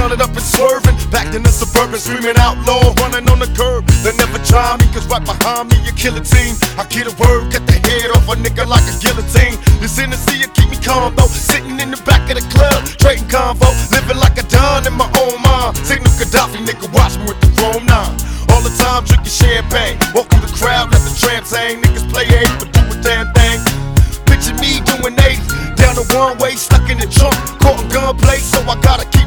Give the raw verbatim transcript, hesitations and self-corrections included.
running up and swerving, back in the suburban, screaming outlaw, running on the curb. They never try me, cause right behind me, you kill a team. I get a word, cut the head off a nigga like a guillotine. This Hennessy, you keep me calm though, sitting in the back of the club, trading convo, living like a don in my own mind. Signal Gaddafi, nigga, watch me with the Chrome nine. All the time drinking champagne, walk through the crowd, let the tramps hang. Niggas play eight, but do a damn thing. Picture me doing eighty, down the one way, stuck in the trunk, caught in gunplay, so I gotta keep